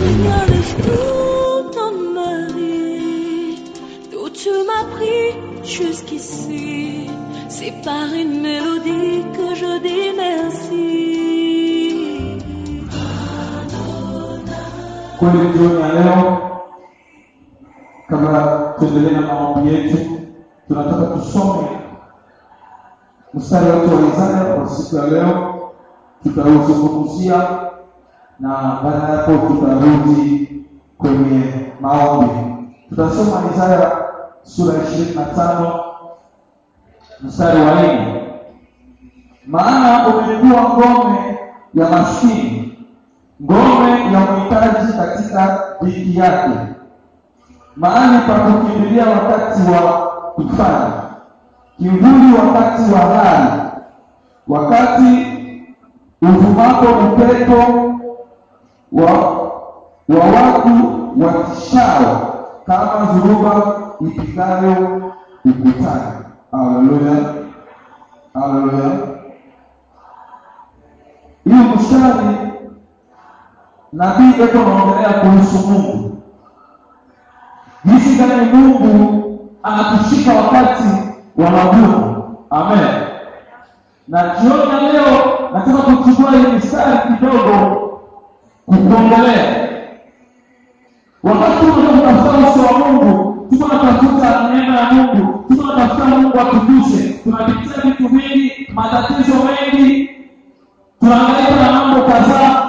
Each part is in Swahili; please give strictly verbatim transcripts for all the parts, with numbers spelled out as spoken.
J'ignore tout dans ma vie, d'où tu m'as pris jusqu'ici. C'est par une mélodie que je dis merci. Kweli jioni ya leo, kabla tuendelee na maombi yetu, tunataka tusome mstari wetu wa Isaya kwa siku ya leo. Tutauzungumzia na baada ya hapo tutarudi kwenye maombi. Tutasoma Isaya sura ya ishirini na tano mstari wa nne. Maana umekuwa ngome ya maskini, ngome ya mhitaji katika dhiki yake, mahali pa kukimbilia wakati wa kufanya, kivuli wakati wa hali, wakati uvumapo upepo wa wa watu watishao, kama dhuruba ipigayo ukutani. Haleluya, haleluya. Hiyo mstari nabii eko naongelea kuhusu Mungu, jinsi gani Mungu anatushika wakati wa magumu. Amen. Na jioni ya leo nataka kuchukua hii mstari kidogo kukuongelea. Wakati tunatafuta uso wa Mungu, tunatafuta neema ya Mungu, tunatafuta Mungu atuguse, tunapitia vitu vingi, matatizo mengi, tunaangalia na mambo kadhaa.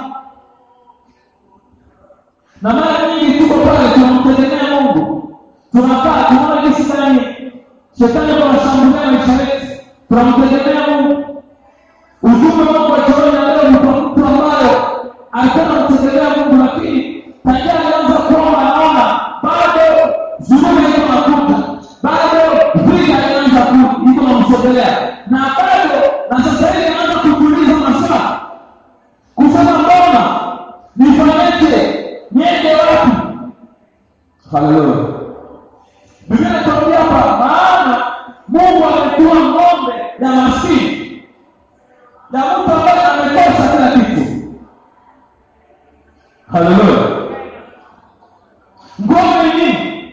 Na mara nyingi tuko pale tunamtegemea Mungu. Tunakaa tunaona jinsi gani shetani anashambulia maisha yetu. Tunamtegemea Mungu. Ujumbe wangu wa jioni ya leo ni kwa mtu ambaye alikuwa anamtegemea Mungu, lakini tayari anaanza kuomba, anaona bado zurumu iko nakuja, bado vita inaanza kuja, iko namsogelea, na bado na sasa hivi anaanza kujiuliza maswali, kusema mbona nifanyeje, niende wapi? Haleluya. Biblia inatuambia hapa, maana Mungu amekuwa ngome ya maskini, na mtu ambaye amekosa kila kitu. Haleluya. Ngome ni nini?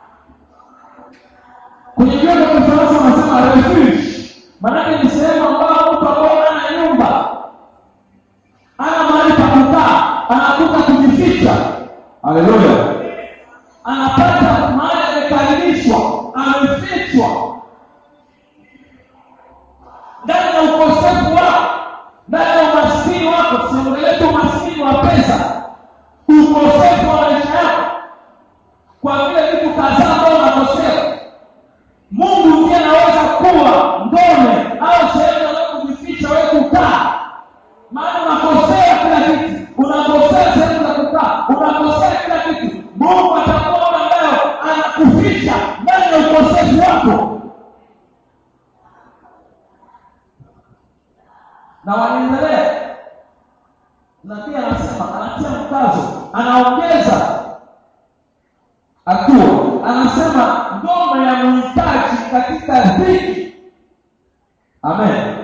Kwenye Biblia kwa Kifaransa wanasema refuge. Maana ni sehemu ambayo mtu ambaye ana nyumba, ana mahali pa kukaa, anakuta kujificha. Haleluya. Anapata mahali amekaribishwa, amefichwa ndani ya ukosefu wako, ndani ya umaskini wako. Siongelee tu umaskini wa pesa, ukosefu wa maisha yako, kwa vile vitu kadhaa ambao unakosea. Mungu ndiye anaweza kuwa ngome au sehemu ya kujificha wewe kukaa. Maana unakosea kila kitu, unakosea sehemu za kukaa, unakosea kila kitu. Mungu atakuwa leo anakuficha ndani ya ukosefu wako. Na wanaendelea, na pia anasema, anatia mkazo, anaongeza hatua, anasema ngome ya mhitaji katika dhiki. Amen.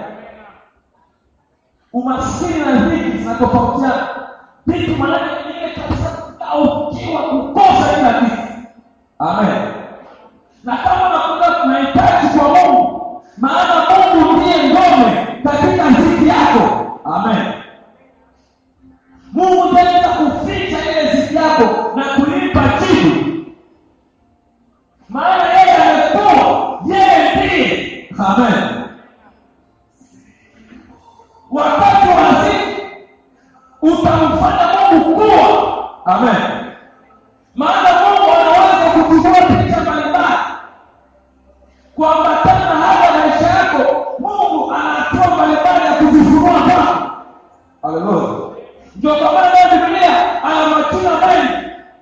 Umaskini na dhiki zinatofautiana. Dhiki maana nyingine kabisa ukiwa kukosa kila kitu. Amen. Na kama unakuta tunahitaji kwa Mungu, maana Mungu ndiye ngome katika dhiki yako. Amen. Mungu ndiye anaweza kuficha ile dhiki yako na kulipa jibu. Maana yeye amekuwa, yeye ndiye. Amen. Wakati wa dhiki utamfanya Mungu kuwa. Amen. Maana Mungu anaweza kuchukua picha mbalimbali kuambatana na hali ya maisha yako. Mungu anatoa mbalimbali ya kujifunua kwako. Haleluya. Ndio kwa maana Biblia ana majina mengi.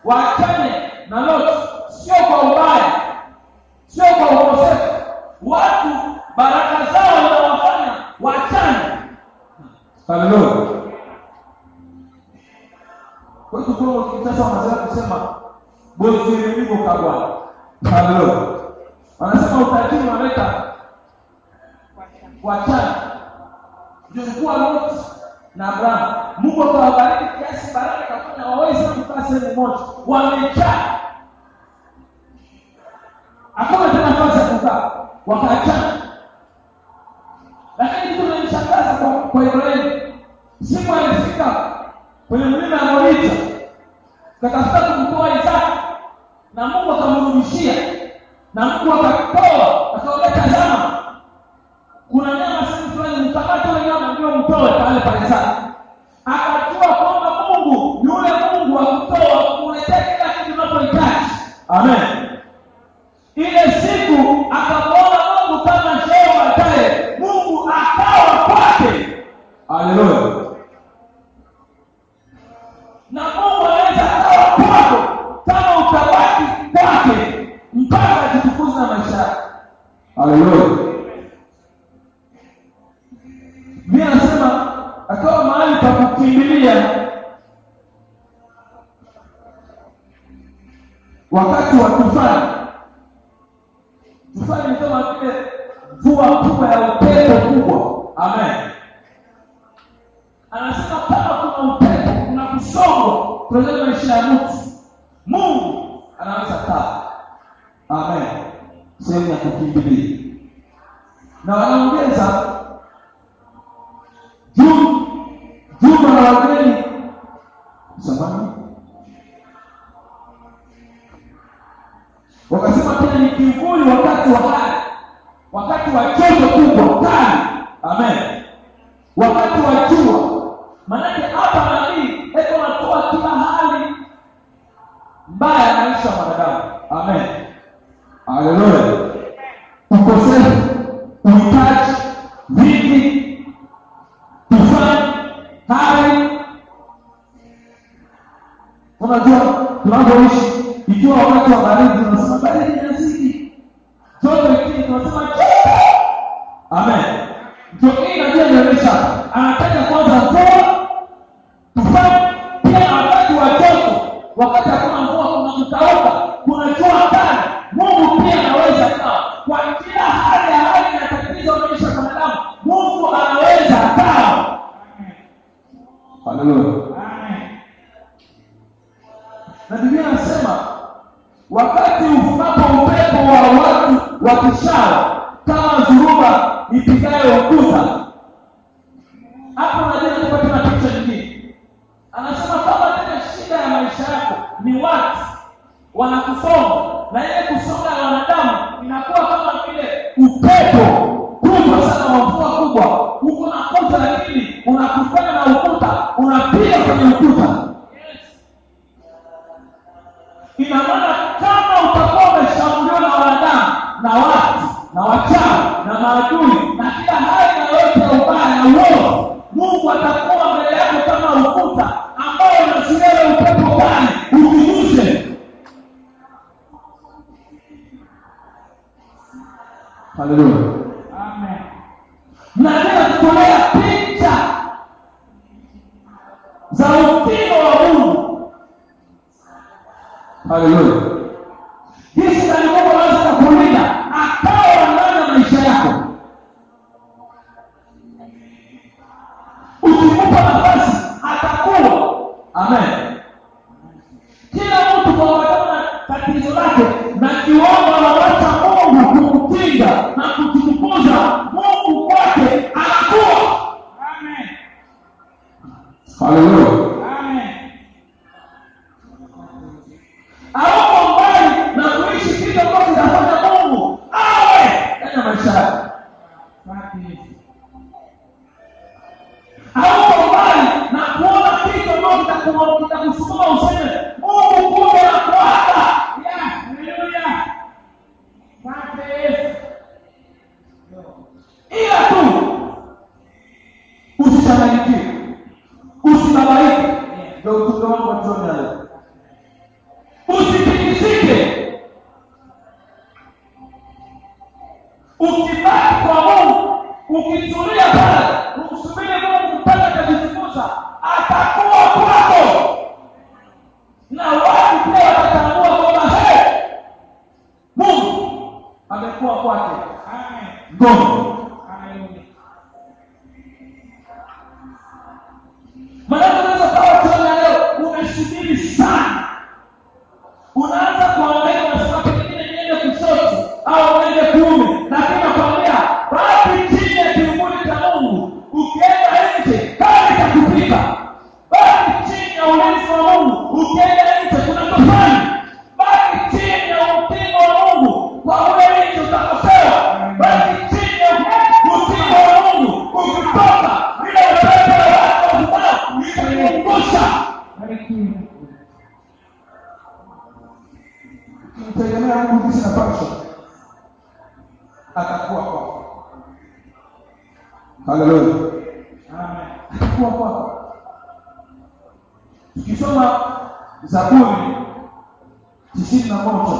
waachane na Lot, sio kwa ubaya, sio kwa ukosefu. Watu baraka zao wanawafanya waachane. Haleluya. Kwa hiyo kwa ukitaka wanaanza kusema bosi ni mimi kwa Bwana. Haleluya. Wanasema utajiri unaleta waachane. Ndio kwa Lot na Abraham. Mungu akawabariki kiasi baraka kafanya waweze kukaa sehemu moja. Wamejaa. Hakuna tena nafasi ya kukaa. Wakaachana. Lakini kitu kinanishangaza kwa kwa Ibrahimu. Siku alifika kwenye mlima wa Moria. Katafuta kumtoa Isaka. Na Mungu akamrudishia. Na Mungu akatoa, akaona tazama. Kuna nyama sisi fulani mtakatifu ile nyama ndio mtoe pale pale Isaka. Akajua kwamba Mungu yule Mungu akutoa kuletea kila kitu unapohitaji. Amen. Ile siku akamwona Mungu kama sheo baadaye, Mungu akawa kwake. Haleluya. Na Mungu anaweza akawa kwako kama utabaki kwake mpaka ajitukuze na maisha yako. Haleluya. Mimi nasema akawa mahali pa kukimbilia wakati wa tufani. Tufani ni kama vile mvua kubwa ya upepo kubwa. Amen. Anasema kama kuna upepo, kuna kusongwa kwenye maisha ya mtu, Mungu anaweza kaa. Amen. Sehemu ya kukimbilia. Na wanaongeza juu juu na wageni samani. Wakasema tena ni kivuli wakati wa hali, wakati wa joto kubwa kali. Amen. Wakati wa jua. Maana hapa nabii eko anatoa kila hali mbaya ya maisha ya wanadamu. Amen. Haleluya. Ukosefu, uhitaji, vingi, tufani, hali. Unajua tunapoishi ikiwa wakati wa baridi tunasema baridi inazidi. Joto ikini tunasema joto. Amen. Joto hii inajua inaonyesha anataka kwanza mvua, tufani, pia wakati wa joto, wakati hakuna mvua kuna kukauka, kuna jua kali. Mungu pia anaweza kaa. Kwa kila hali ya hali na tatizo maisha ya wanadamu, Mungu anaweza kaa. Haleluya. Amen. Na Biblia inasema wakati uvumapo upepo wa watu wakishao kama dhuruba ipigayo ukuta. Hapo unajua tupate na picha nyingine. Anasema kama tena shida ya maisha yako ni watu wanakusonga, na ile kusonga ya wanadamu inakuwa kama vile upepo kubwa sana wa mvua kubwa. Uko na kuta lakini unakufanya na ukuta, unapiga kwenye ukuta. Ina maana kama utakuwa umeshambuliwa na wanadamu na watu na wachawi na maadui na kila hali yoyote ya ubaya na uovu, Mungu atakuwa mbele yako kama ukuta ambao unazuia upepo kali ukiguse. Haleluya. Amen. Na leo tutolea picha za upendo wa Mungu. Haleluya. Jinsi Mungu anaweza kukulinda akawa ndani ya maisha yako. Ukimupa nafasi atakuwa. Amen. Kila mtu kwa wadana tatizo lake na kiwango anawacha Mungu kumkinga na kutukuza Mungu kwake anakuwa. Amen. Haleluya. Amen. Au mbali na kuishi kitu ambacho kinafanya Mungu awe ndani ya maisha yako. Au mbali na kuona kitu ambacho kitakusukuma useme Mungu kumbe anakuata. Haleluya. Asante. Ila tu usichanganyikiwe, usibabaike. Ndio ujumbe wangu wa jioni leo. Ukienda nje kuna tofali. Baki chini ya ukingo wa Mungu. Kwa ule nje utakosewa. Baki chini ya ukingo wa Mungu. Ukitoka bila upepo wa watu wa kubao itakuangusha. Mtegemea Mungu jinsi anapaswa. Atakuwa kwako. Haleluya. Amen. Atakuwa kwako. Tukisoma Zaburi tisini na moja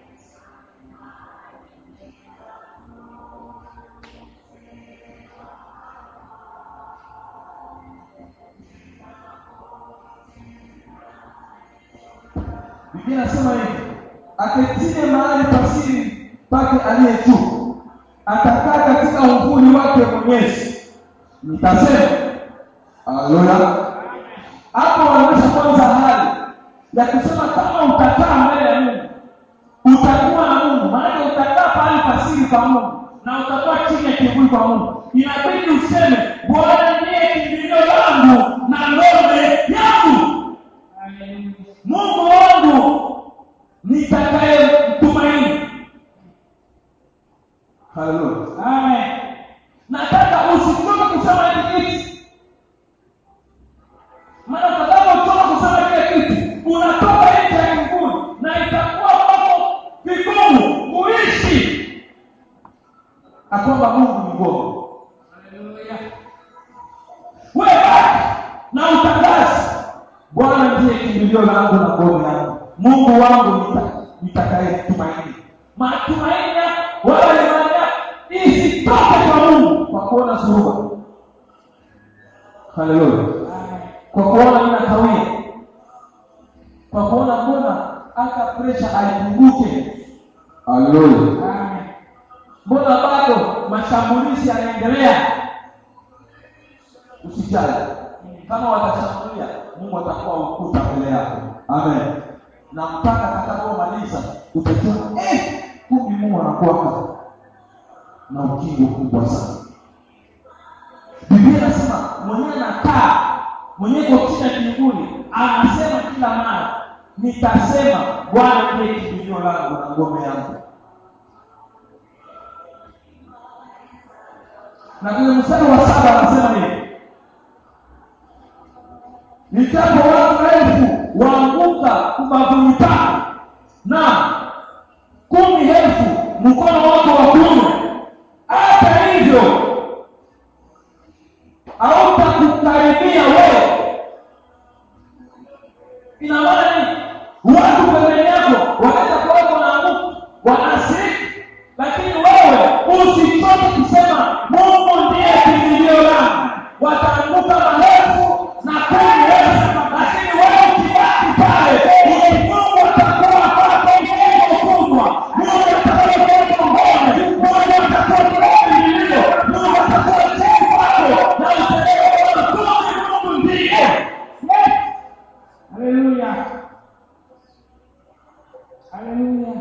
Biblia inasema hivi, aketine mahali pasiri pake aliye juu, atakaa katika uvuli wake Mwenyezi. Nitasema haleluya. Hapo wanaonyesha kwanza hali ya kusema kama utakaa mbele ya Mungu, utakuwa na Mungu, maana utakaa pale pasiri kwa Mungu na utakuwa chini ya kivuli kwa Mungu. Inabidi useme Bwana ndiye kimbilio langu na ngome yangu. Mungu wangu nitakaye mtumaini. Haleluya. Amen. Nataka usichoke kusema hiki. Maana utakapotoka kusema kile kitu, unatoka nje ya kivuli na itakuwa kwako vigumu kuishi. Akwamba Mungu ni ngome. Haleluya. Wewe na utangaze Bwana ndiye kimbilio langu na ngome yangu. Mungu wangu nitakaye tumaini. Matumaini wewe ni isitoke kwa Mungu kwa kuona suruba. Haleluya. Kwa kuona ninakawia. Kwa kuona mbona hata pressure haipunguke. Haleluya. Amen. Mbona bado mashambulizi yanaendelea? Usijali. Kama watashambulia, Mungu atakuwa ukuta mbele yako. Amen. Na mpaka atakapomaliza utajua eh kumbe Mungu anakuwa na ukingo mkubwa sana. Biblia inasema mwenyewe anakaa, mwenyewe kwa chini ya kivuli, anasema kila mara, nitasema Bwana ndiye kimbilio langu na ngome yangu. Na kwenye mstari wa saba anasema hivi, nitapo watu elfu waanguka kubavuni pako, na kumi elfu mkono wako wa kuume, hata hivyo hautakukaribia wewe. Ina maana nini? Watu pembeni yako wanaweza kuwa wanaanguka, wanasiriki, lakini wewe usichoke kusema Mungu ndiye kimbilio langu. Wataanguka maelfu na kumi elfu, lakini wewe ukibaki pale, Mungu atakuwa kwako mkono mkubwa. Mungu atakuwa kwako ngome. Mungu atakuwa kimbilio. Mungu atakuwa chini kwako na utaelewa kwamba Mungu ndiye. Haleluya. Haleluya.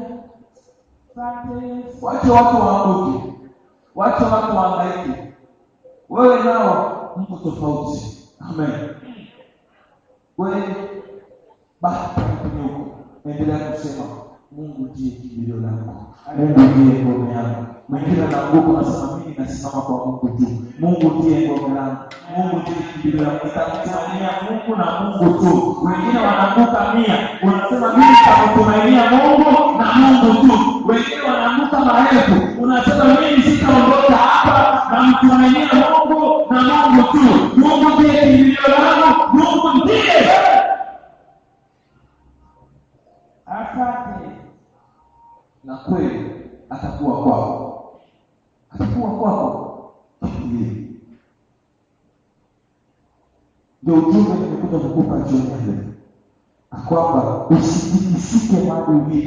Wacha watu waanguke. Wacha watu waangaike. Wewe nao mko tofauti. Amen. Wewe baki kwenye huko. Endelea kusema Mungu ndiye kimbilio langu. Mungu ndiye ngome yangu. Mwingine anaanguka anasema mimi nasimama kwa Mungu tu. Mungu ndiye ngome langu. Mungu ndiye kimbilio langu. Nitamtumainia Mungu na Mungu tu. Wengine wanaanguka mia, unasema mimi nitamtumainia Mungu na Mungu tu. Wengine wanaanguka maelfu, unasema mimi sitaondoka hapa na mtumainia Mungu na Mungu tu. Mungu ndiye kimbilio langu. Mungu ndiye. Asante. Na kweli atakuwa kwako. Atakuwa kwako. Ndiye. Ndio ujumbe nimekuja kukupa jioni leo. Kwamba usitikisike mahali ulipo.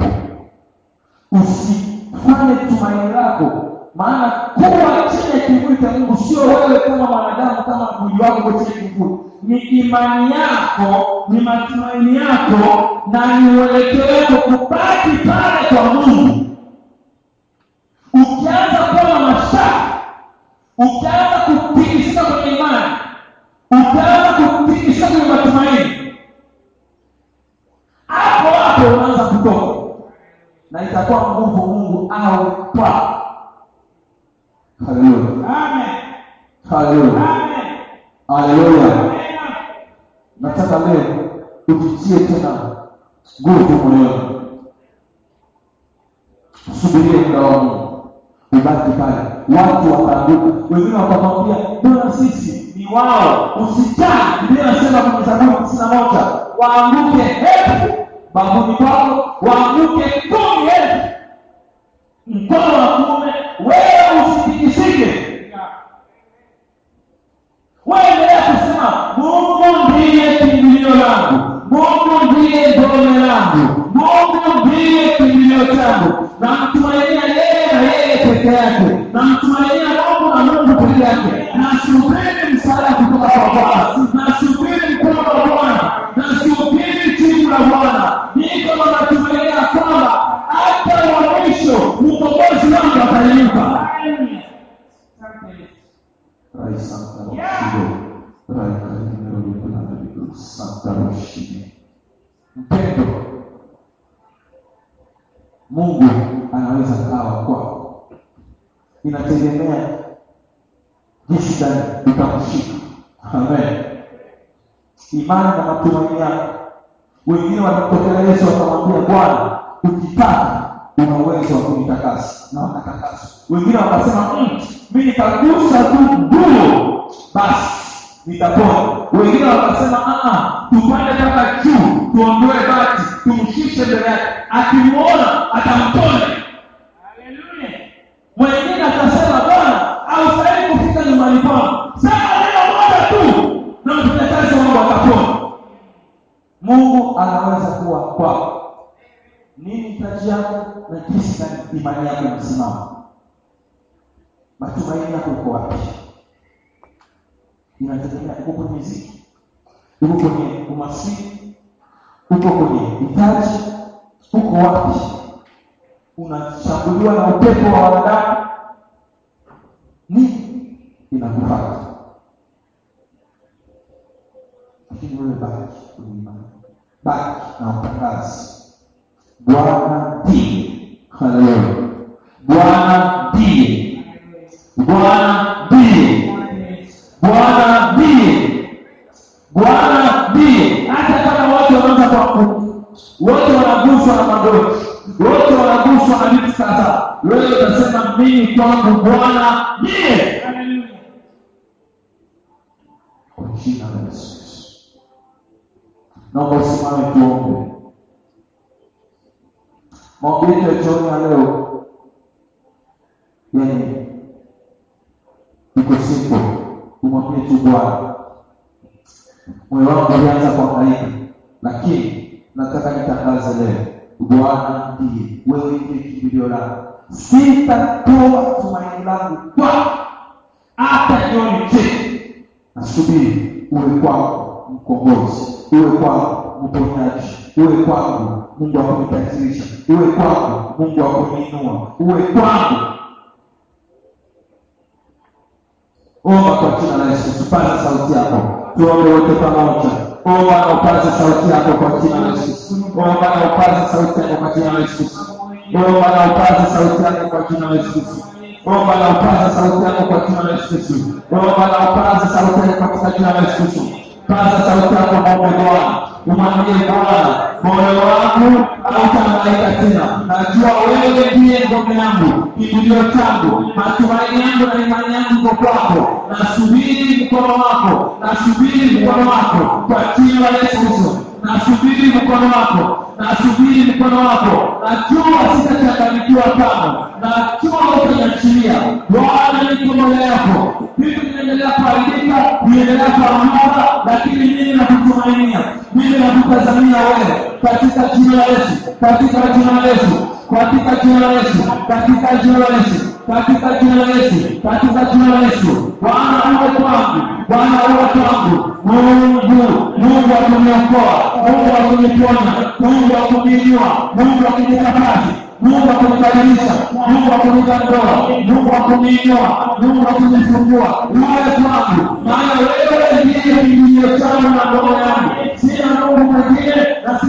Usifanye tumaini lako, maana kuwa chini ya kivuli cha Mungu sio wewe kama mwanadamu, kama mwili wako kwa chini ya kivuli. Ni imani yako, ni matumaini yako, na ni uelekeo wako kubaki pale kwa Mungu. Ukianza kuwa na mashaka, ukianza kutikisika kwenye imani, ukianza kutikisika kwenye matumaini, hapo unaanza kutoka. Na itakuwa nguvu Mungu au kwa. Haleluya. Amen. Haleluya. Amen. Haleluya. Amen. Nataka leo ujitie tena nguvu moyoni. Subirie muda wa Mungu. Ubaki pale. Watu wataanguka. Wengine watamwambia, "Bwana sisi ni wao." Usijali. Biblia inasema kwenye Zaburi tisini na moja, waanguke elfu babuni kwako, waanguke kumi elfu mkono wa kuume, wewe usitikisike. Wewe endelea kusema, "Mungu ndiye kimbilio langu. Mungu ndiye ngome langu. Mungu ndiye kimbilio changu. Namtumainia yeye na yeye peke yake. Namtumainia Mungu na Mungu peke yake. Nasubiri msaada kutoka kwa Bwana. Nasubiri mkono wa Bwana. Nasubiri jibu la Bwana. Niko na matumaini kwamba hata wa mwisho mkombozi wangu atainuka." Rai Santa Roshido, Rai Karimero Likunadido, Santa Roshido. Mpendo, Mungu anaweza kawa kwako. Inategemea jinsi gani utamshika. Amen. Imani na matumaini yako. Wengine wanapokea Yesu wakamwambia, "Bwana, ukitaka una uwezo wa kunitakasa." Na wakatakaswa. Wengine wakasema, "Mm, mimi nitagusa tu nguo basi nitapona." Wengine wakasema, "Ah, tupande mpaka juu, tuondoe bati, tumshushe mbele yake. Akimuona atampona." Haleluya. Mwingine akasema, "Bwana, haustahili kufika nyumbani kwangu. Sema neno moja tu na mfanyakazi wangu atapona." Mungu anaweza kuwa kwako. Nini hitaji yako na jinsi gani imani yako inasimama? Matumaini yako uko wapi? Inategemea uko kwenye muziki, uko kwenye umaskini, uko kwenye hitaji, uko wapi? Unashambuliwa na upepo wa wanadamu, nini inakufanya? Lakini wewe baki kwenye imani, baki na utangazi, Bwana ndiye. Haleluya. Bwana ndiye. Bwana ndiye. Bwana ndiye. Bwana ndiye. Hata kama watu wanaanza kuanguka, wote wanaguswa na magoti, wote wanaguswa na vitu kadhaa, wewe utasema, "Mimi kwangu Bwana ndiye." Haleluya. Kwa jina la Yesu. Naomba usimame tuombe. Maombi yetu ya jioni ya leo, yaani iko simple. Umwambie tu Bwana, moyo wangu ulianza kuhangaika, lakini nataka nitangaze leo, Bwana ndiye, wewe ndiye kimbilio langu. Sitatoa tumaini langu kwako hata jioni chini. Nasubiri uwe kwangu mkombozi, uwe kwangu mponyaji, uwe kwangu Mungu wa kunitajirisha, uwe kwangu Mungu wa kuniinua, uwe kwangu. Omba kwa jina la Yesu. Tupaze sauti yako, tuombe wote pamoja. Omba na upaze sauti yako kwa jina la Yesu. Omba na upaze sauti yako kwa jina la Yesu. Omba na upaze sauti yako kwa jina la Yesu. Omba na upaze sauti yako kwa jina la Yesu. Omba na upaze sauti yako kwa jina la Yesu. Paza sauti yako kwa Bwana. Umwambie Bwana, moyo wangu hautahangaika tena. Najua wewe ndiye ngome yangu, kimbilio changu, matumaini yangu na imani yangu iko kwako. Nasubiri mkono wako, nasubiri mkono wako kwa jina la Yesu. Nasubiri mkono wako, nasubiri mkono wako. Najua sitachanganyikiwa kamwe. Najua utaniachilia. Bwana, niko mbele yako. Vitu vinaendelea kuharibika, vinaendelea kuanguka, lakini mimi nakutumainia. Mimi nakutazamia wewe katika jina la Yesu, katika jina la Yesu, katika jina la Yesu, katika jina la Yesu, katika jina la Yesu, katika jina la Yesu. Bwana uwe kwangu, Bwana uwe kwangu. Mungu, Mungu wa kuniokoa, Mungu wa kuniponya, Mungu wa kuniinua, Mungu wa kunitakasa, Mungu wa kunibadilisha, Mungu wa kunipa ndoa, Mungu wa kuniinua, Mungu wa kunifungua. Uwe kwangu, maana wewe ndiye kimbilio changu na ngome yangu. Sina Mungu mwingine na sitaelekea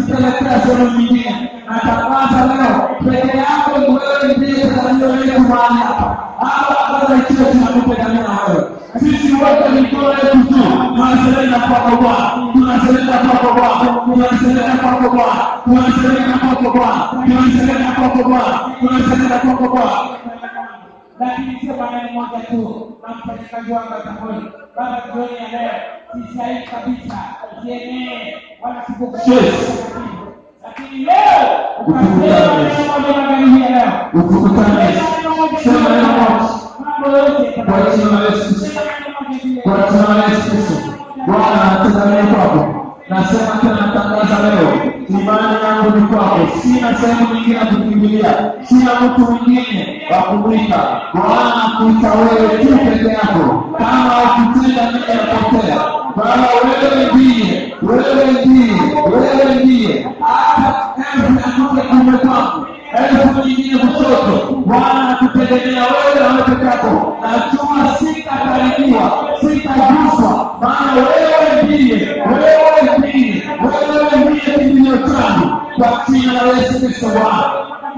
katika sehemu nyingine. Natangaza leo peke yako wewe ndiye mtazamio wetu mahali hapa. Hapa kwanza ikiwa tunakupendania wewe. Sisi wote mikono yetu juu, tunaseleka kwako Bwana, tunaseleka kwako Bwana, tunaseleka kwako Bwana, tunaseleka kwako Bwana, tunaseleka kwako Bwana, tunaseleka kwako Bwana. Lakini sio maneno moja tu, na mfanyakazi wangu atakwenda. Baba jioni ya leo, si sahihi kabisa, sienee, wala sikukushia. Lakini leo, ukasema maneno moja magani ya leo. Ukukutane, sema neno moja. Mambo yote, kwa jina la Yesu. Kwa jina la Yesu. Bwana tazamia kwako. Nasema tena natangaza leo, imani yangu ni kwako. Sina sehemu nyingine ya kukimbilia. Sina mtu mwingine wa kumwita. Bwana kuita wewe tu peke yako. Kama ukitenda mimi napotea. Bwana wewe ndiye, wewe ndiye, wewe ndiye. Hata elfu akuke kume kwangu, elfu nyingine kushoto. Bwana kutegemea wewe na wewe peke yako. Najua sitakaribiwa, sitaguswa. Maana wewe ndiye, wewe ndiye, wewe ndiye kimbilio changu. Kwa jina la Yesu Kristo Bwana.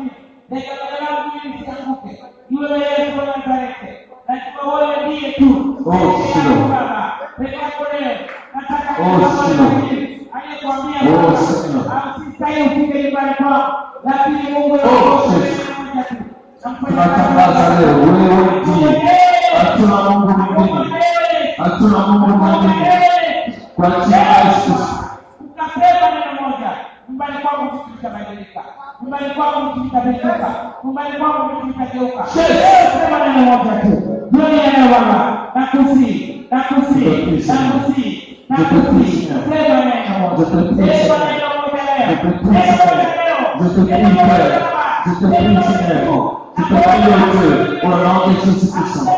Yule Yesu wa Nazareti, lakini wewe ndiye tu. Oh, sio. Aliyekwambia usistahili ufike nyumbani kwako, lakini Mungu tunatangaza leo wewe ndiye. Hatuna Mungu mwingine. Hatuna Mungu mwingine. Kwa jina la Yesu. Ukasema neno moja, nyumbani kwako kitu kitabadilika. Nyumbani kwako kitu kitabadilika. Nyumbani kwako kitu kitageuka. Sema neno moja tu. Jioni ya leo Bwana, nakusihi, nakusihi, nakusihi. Nakusihi. Sema neno moja. Sema neno moja leo. Sema neno moja leo. Je te prie, Seigneur. Je te prie, Dieu, au nom de Jésus-Christ.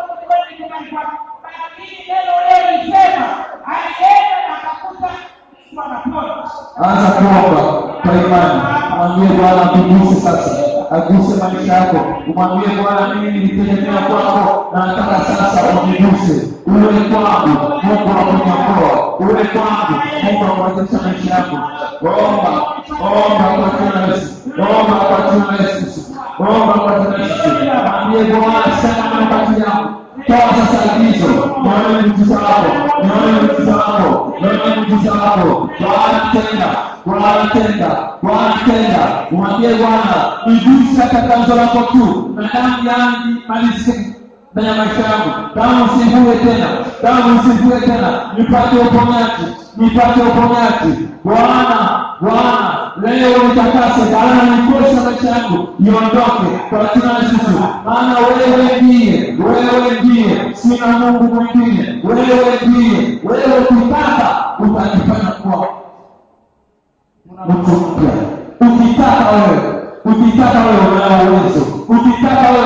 Anza kuomba kwa imani. Mwambie Bwana akuguse sasa. Aguse maisha yako. Mwambie Bwana mimi nilitegemea kwako na nataka sasa uniguse. Uwe kwangu, Mungu wa kuniokoa. Uwe kwangu, Mungu wa kuwezesha maisha yako. Omba, omba kwa jina la Yesu. Omba kwa jina la Yesu. Omba kwa jina la Yesu. Mwambie Bwana sana na kati yangu. Toa sasa agizo, nione mjiza wako, nione mjiza wako, nione mjiza wako. Bwana tenda, Bwana tenda, Bwana tenda. Mwambie Bwana, nigusa tangazo lako tu, na damu yangu malizike ndani ya maisha yangu. Damu usivue tena, damu usivue tena. Nipate uponyaji, nipate uponyaji. Bwana, Bwana, leo nitakase balaa nikosha maisha yangu, niondoke kwa jina la Yesu. Maana wewe ndiye, wewe ndiye, sina Mungu mwingine. Wewe ndiye, wewe ukitaka utajifanya kuwa mtu mpya. Ukitaka wewe, ukitaka wewe unao uwezo. Ukitaka wewe